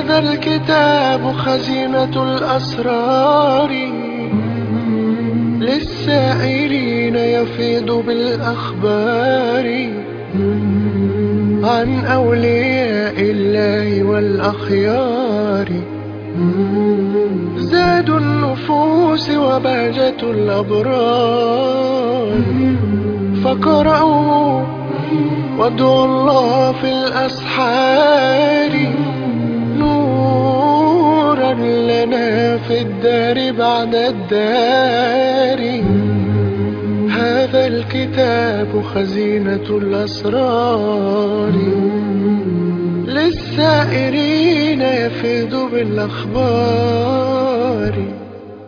هذا الكتاب خزينة الأسرار، للسائلين يفيض بالأخبار عن أولياء الله والأخيار. زاد النفوس وبهجة الأبرار، فقرأوا وادعوا الله في الأسحار، نورا لنا في الدار بعد الدار. هذا الكتاب خزينة الأسرار، للسائرين يفيض بالأخبار.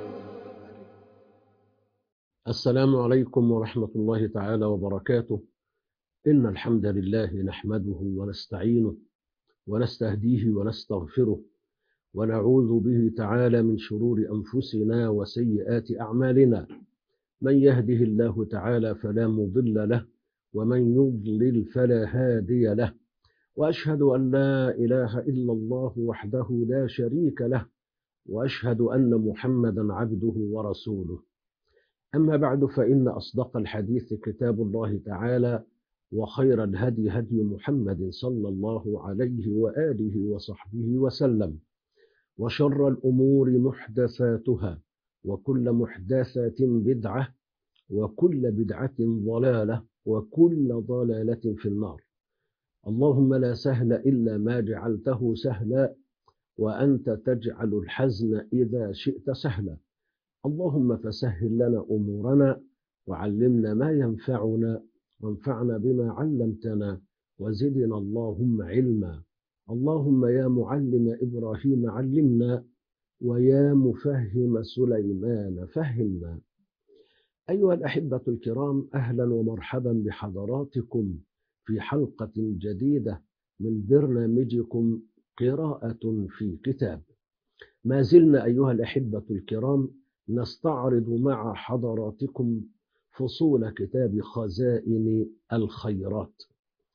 السلام عليكم ورحمة الله تعالى وبركاته. إن الحمد لله نحمده ونستعينه ونستهديه ونستغفره، ونعوذ به تعالى من شرور أنفسنا وسيئات أعمالنا. من يهده الله تعالى فلا مضل له، ومن يضلل فلا هادي له. وأشهد أن لا إله إلا الله وحده لا شريك له، وأشهد أن محمدا عبده ورسوله. أما بعد، فإن أصدق الحديث كتاب الله تعالى، وخير الهدي هدي محمد صلى الله عليه وآله وصحبه وسلم، وشر الأمور محدثاتها، وكل محدثة بدعة، وكل بدعة ضلالة، وكل ضلالة في النار. اللهم لا سهل إلا ما جعلته سهلا، وأنت تجعل الحزن إذا شئت سهلا. اللهم فسهل لنا أمورنا، وعلمنا ما ينفعنا، وانفعنا بما علمتنا، وزدنا اللهم علما. اللهم يا معلم إبراهيم علمنا، ويا مفهم سليمان فهمنا. أيها الأحبة الكرام، أهلا ومرحبا بحضراتكم في حلقة جديدة من برنامجكم قراءة في كتاب. ما زلنا أيها الأحبة الكرام نستعرض مع حضراتكم فصول كتاب خزائن الخيرات.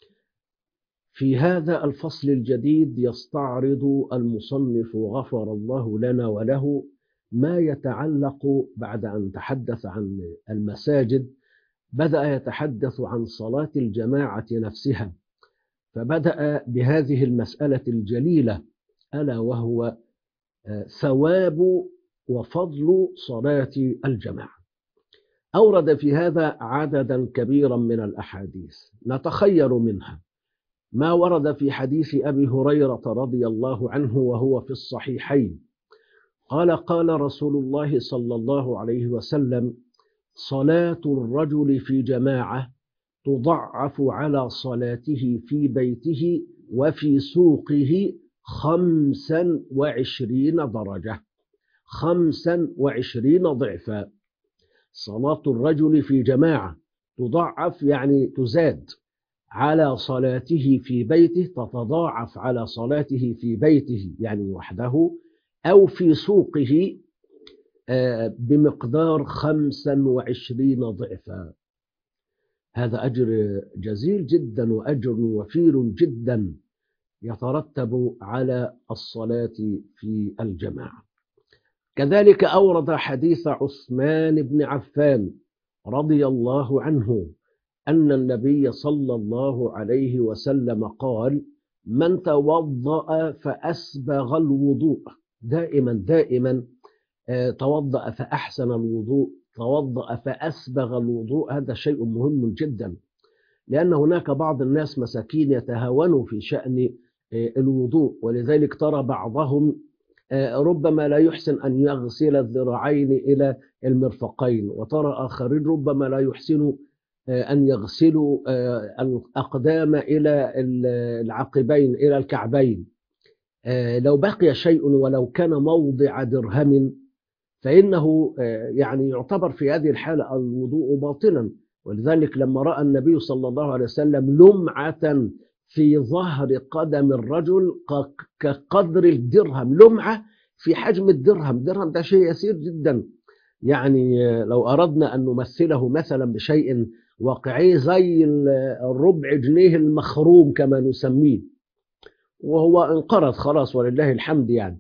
في هذا الفصل الجديد يستعرض المصنف غفر الله لنا وله ما يتعلق، بعد أن تحدث عن المساجد بدأ يتحدث عن صلاة الجماعة نفسها، فبدأ بهذه المسألة الجليلة، ألا وهو ثواب وفضل صلاة الجماعة. أورد في هذا عددا كبيرا من الأحاديث، نتخير منها ما ورد في حديث أبي هريرة رضي الله عنه وهو في الصحيحين، قال رسول الله صلى الله عليه وسلم: صلاة الرجل في جماعة تضعف على صلاته في بيته وفي سوقه 25 درجة، 25 ضعفا. صلاة الرجل في جماعة تضعف يعني تزاد على صلاته في بيته، تتضاعف على صلاته في بيته يعني وحده، أو في سوقه بمقدار 25 ضعفا. هذا أجر جزيل جدا وأجر وفير جدا يترتب على الصلاة في الجماعة. كذلك أورد حديث عثمان بن عفان رضي الله عنه أن النبي صلى الله عليه وسلم قال: من توضأ فأسبغ الوضوء، دائما توضأ فأحسن الوضوء، توضأ فأسبغ الوضوء. هذا شيء مهم جدا، لأن هناك بعض الناس مساكين يتهاونوا في شأن الوضوء، ولذلك ترى بعضهم ربما لا يحسن أن يغسل الذراعين إلى المرفقين، وترى آخرين ربما لا يحسن أن يغسلوا الأقدام إلى العقبين إلى الكعبين. لو بقي شيء ولو كان موضع درهم فإنه يعني يعتبر في هذه الحالة الوضوء باطلا. ولذلك لما رأى النبي صلى الله عليه وسلم لمعة في ظهر قدم الرجل كقدر الدرهم، لمعة في حجم الدرهم، درهم ده شيء يسير جدا، يعني لو أردنا أن نمثله مثلا بشيء واقعي زي الربع جنيه المخروم كما نسميه، وهو انقرض خلاص ولله الحمد يعني.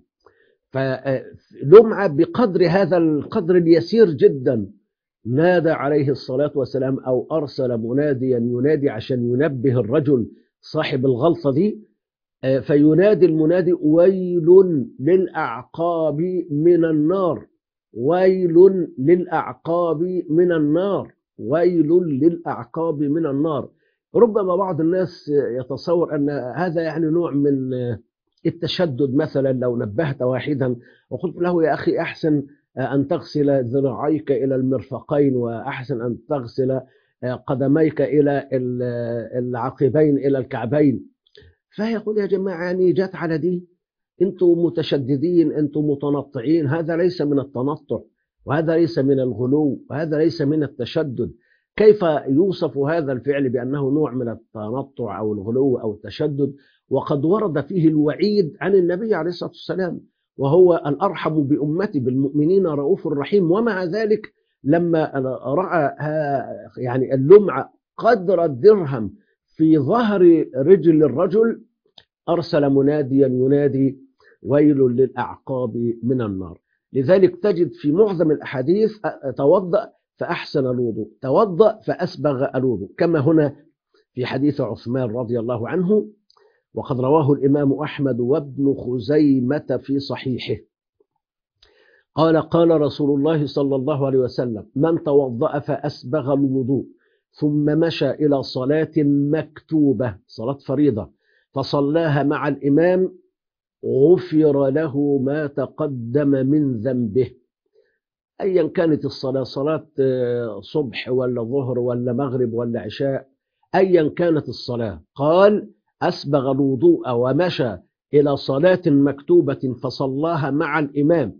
فلمعة بقدر هذا القدر اليسير جدا نادى عليه الصلاة والسلام أو أرسل مناديا ينادي عشان ينبه الرجل صاحب الغلطة دي. فينادي المنادي: ويل للأعقاب من النار، ويل للأعقاب من النار، ويل للأعقاب من النار. ربما بعض الناس يتصور أن هذا يعني نوع من التشدد. مثلا لو نبهت واحدا وقلت له: يا أخي أحسن أن تغسل ذراعيك إلى المرفقين، وأحسن أن تغسل قدميك إلى العقبين إلى الكعبين، فيقول: يا جماعة يعني جات على دي؟ أنتم متشددين، أنتم متنطعين. هذا ليس من التنطع، وهذا ليس من الغلو، وهذا ليس من التشدد. كيف يوصف هذا الفعل بأنه نوع من التنطع أو الغلو أو التشدد، وقد ورد فيه الوعيد عن النبي عليه الصلاة والسلام، وهو الأرحم بأمتي بالمؤمنين رؤوف رحيم. ومع ذلك لما رأى يعني اللمعة قدر الدرهم في ظهر رجل الرجل أرسل مناديا ينادي: ويل للأعقاب من النار. لذلك تجد في معظم الأحاديث: توضأ فأحسن الوضوء، توضأ فأسبغ الوضوء، كما هنا في حديث عثمان رضي الله عنه، وقد رواه الإمام أحمد وابن خزيمة في صحيحه. قال: قال رسول الله صلى الله عليه وسلم: من توضأ فأسبغ الوضوء ثم مشى إلى صلاة مكتوبة، صلاة فريضة، فصلاها مع الإمام، غفر له ما تقدم من ذنبه. أيا كانت الصلاة، صلاة صبح ولا ظهر ولا مغرب ولا عشاء، أيا كانت الصلاة، قال: أسبغ الوضوء ومشى إلى صلاة مكتوبة فصلاها مع الإمام.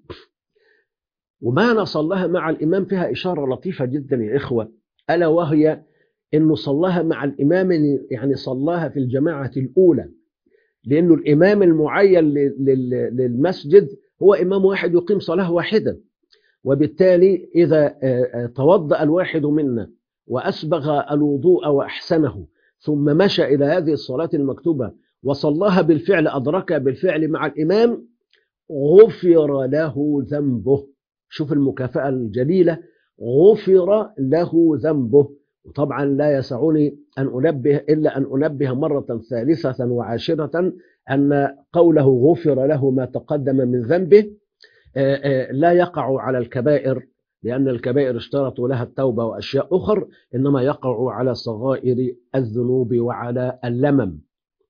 ومعنى صلاها مع الإمام فيها إشارة لطيفة جدا يا إخوة، ألا وهي إنه صلاها مع الإمام، يعني صلاها في الجماعة الأولى، لأنه الإمام المعين للمسجد هو إمام واحد يقيم صلاة واحدة. وبالتالي إذا توضأ الواحد منا وأسبغ الوضوء وأحسنه ثم مشى إلى هذه الصلاة المكتوبة وصلاها بالفعل، أدركها بالفعل مع الإمام، غفر له ذنبه. شوف المكافأة الجليلة: غفر له ذنبه. وطبعا لا يسعني أن أنبه إلا أن أنبه مرة ثالثة وعاشرة أن قوله غفر له ما تقدم من ذنبه لا يقع على الكبائر، لأن الكبائر اشترطوا لها التوبة وأشياء أخر، إنما يقع على صغائر الذنوب وعلى اللمم.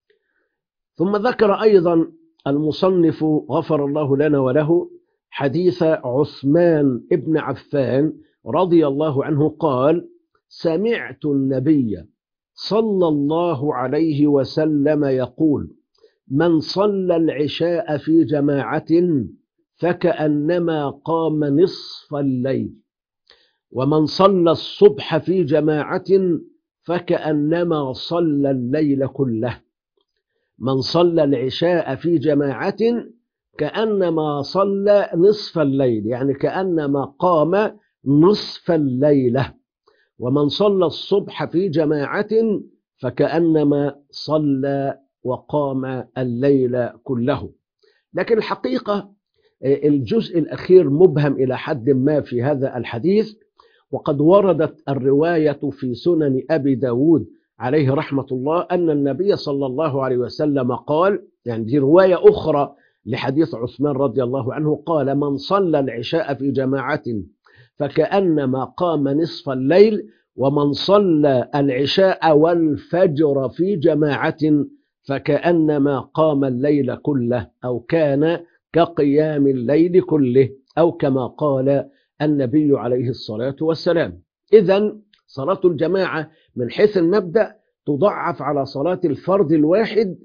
ثم ذكر أيضا المصنف غفر الله لنا وله حديث عثمان ابن عفان رضي الله عنه قال: سمعت النبي صلى الله عليه وسلم يقول: من صلى العشاء في جماعة فكأنما قام نصف الليل، ومن صلى الصبح في جماعة فكأنما صلى الليل كله. من صلى العشاء في جماعة كأنما صلى نصف الليل، يعني كأنما قام نصف الليلة. ومن صلى الصبح في جماعة فكأنما صلى وقام الليل كله. لكن الحقيقة الجزء الأخير مبهم إلى حد ما في هذا الحديث، وقد وردت الرواية في سنن أبي داود عليه رحمة الله أن النبي صلى الله عليه وسلم قال، يعني دي رواية أخرى لحديث عثمان رضي الله عنه، قال: من صلى العشاء في جماعة فكأنما قام نصف الليل، ومن صلى العشاء والفجر في جماعة فكأنما قام الليل كله، أو كان كقيام الليل كله، أو كما قال النبي عليه الصلاة والسلام. إذن صلاة الجماعة من حيث المبدأ تضعف على صلاة الفرد الواحد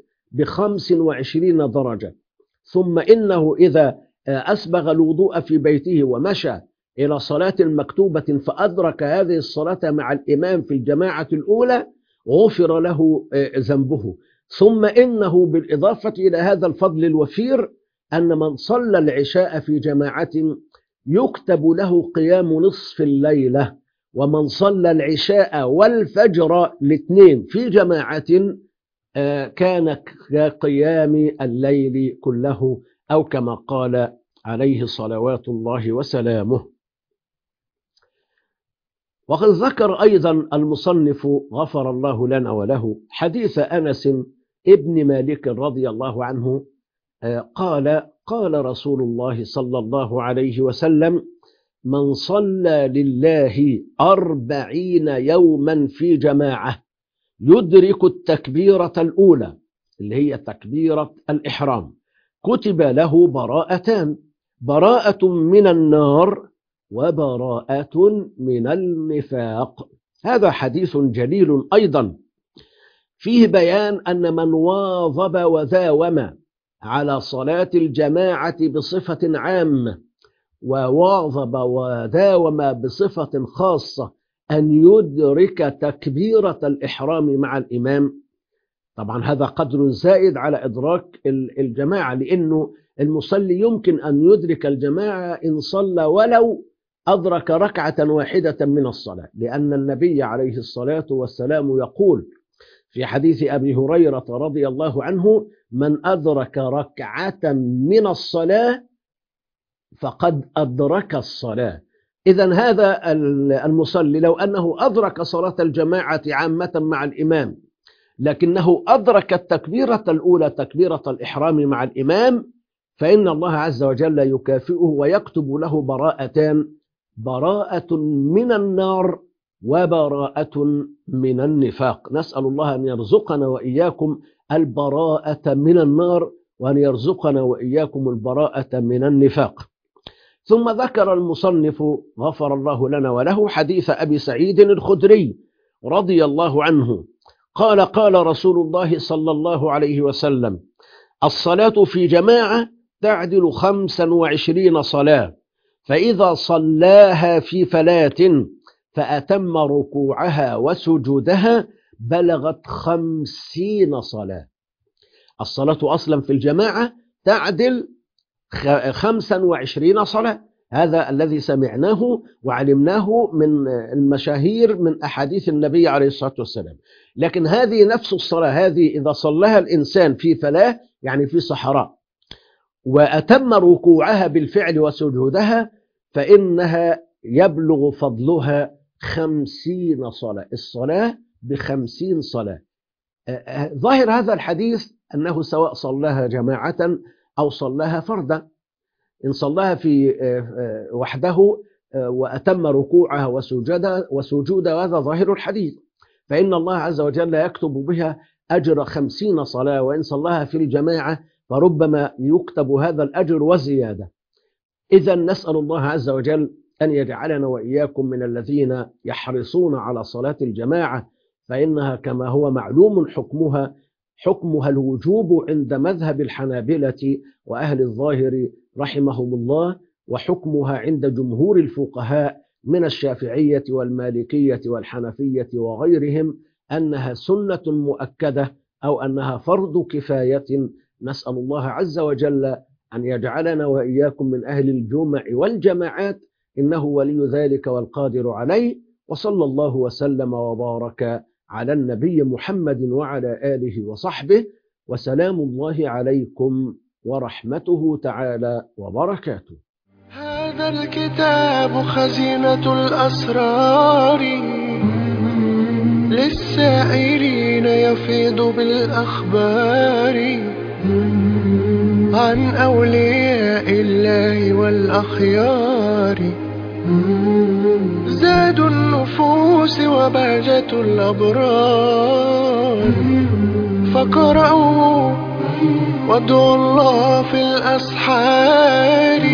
ب25 درجة. ثم إنه إذا أسبغ الوضوء في بيته ومشى إلى صلاة مكتوبة فأدرك هذه الصلاة مع الإمام في الجماعة الأولى، غفر له ذنبه. ثم إنه بالإضافة إلى هذا الفضل الوفير أن من صلى العشاء في جماعة يكتب له قيام نصف الليلة، ومن صلى العشاء والفجر الاثنين في جماعة كان كقيام الليل كله، أو كما قال عليه صلوات الله وسلامه. وقد ذكر أيضا المصنف غفر الله لنا وله حديث أنس ابن مالك رضي الله عنه قال رسول الله صلى الله عليه وسلم: من صلى لله 40 يوما في جماعة يدرك التكبيرة الأولى اللي هي تكبيرة الإحرام، كتب له براءتان: براءة من النار وبراءة من النفاق. هذا حديث جليل أيضا فيه بيان أن من واظب وداوم على صلاة الجماعة بصفة عامة، وواظب وداوم بصفة خاصة أن يدرك تكبيرة الإحرام مع الإمام. طبعا هذا قدر زائد على إدراك الجماعة، لأنه المصلي يمكن أن يدرك الجماعة إن صلى ولو أدرك ركعة واحدة من الصلاة، لأن النبي عليه الصلاة والسلام يقول في حديث أبي هريرة رضي الله عنه: من أدرك ركعة من الصلاة فقد أدرك الصلاة. إذن هذا المصلي لو أنه أدرك صلاة الجماعة عامة مع الإمام، لكنه أدرك التكبيرة الأولى تكبيرة الإحرام مع الإمام، فإن الله عز وجل يكافئه ويكتب له براءتان: براءة من النار وبراءة من النفاق. نسأل الله أن يرزقنا وإياكم البراءة من النار، وأن يرزقنا وإياكم البراءة من النفاق. ثم ذكر المصنف غفر الله لنا وله حديث أبي سعيد الخدري رضي الله عنه قال: قال رسول الله صلى الله عليه وسلم: الصلاة في جماعة تعدل 25 صلاة، فإذا صلاها في فلاة فأتم ركوعها وسجودها بلغت 50 صلاة. الصلاة أصلا في الجماعة تعدل 25 صلاة، هذا الذي سمعناه وعلمناه من المشاهير من أحاديث النبي عليه الصلاة والسلام. لكن هذه نفس الصلاة هذه إذا صلىها الإنسان في فلاة، يعني في صحراء، وأتم ركوعها بالفعل وسجودها، فإنها يبلغ فضلها 50 صلاة. الصلاة ب50 صلاة. ظاهر هذا الحديث أنه سواء صلاها جماعة أو صلاها فردا، إن صلاها في وحده وأتم ركوعها وسجودها، هذا ظاهر الحديث، فإن الله عز وجل يكتب بها أجر 50 صلاة، وإن صلاها في الجماعة فربما يكتب هذا الأجر وزيادة. إذن نسأل الله عز وجل أن يجعلنا وإياكم من الذين يحرصون على صلاة الجماعة، فإنها كما هو معلوم حكمها الوجوب عند مذهب الحنابلة وأهل الظاهر رحمهم الله، وحكمها عند جمهور الفقهاء من الشافعية والمالكية والحنفية وغيرهم أنها سنة مؤكدة أو أنها فرض كفاية. نسأل الله عز وجل أن يجعلنا وإياكم من أهل الجمع والجماعات، إنه ولي ذلك والقادر عليه. وصلى الله وسلم وبارك على النبي محمد وعلى آله وصحبه، وسلام الله عليكم ورحمته تعالى وبركاته. هذا الكتاب خزينة الأسرار، للسائرين يفيض بالأخبار، عن أولياء الله والأخيار، زاد النفوس وبهجة الأبرار. فقرأوا وادعوا الله في الأسحار،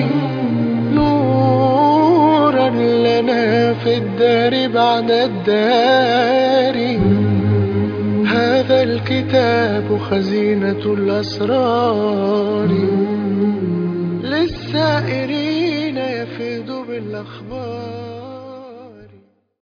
نورا لنا في الدار بعد الدار. هذا الكتاب خزينة الأسرار، للسائرين يفيض بالأخبار.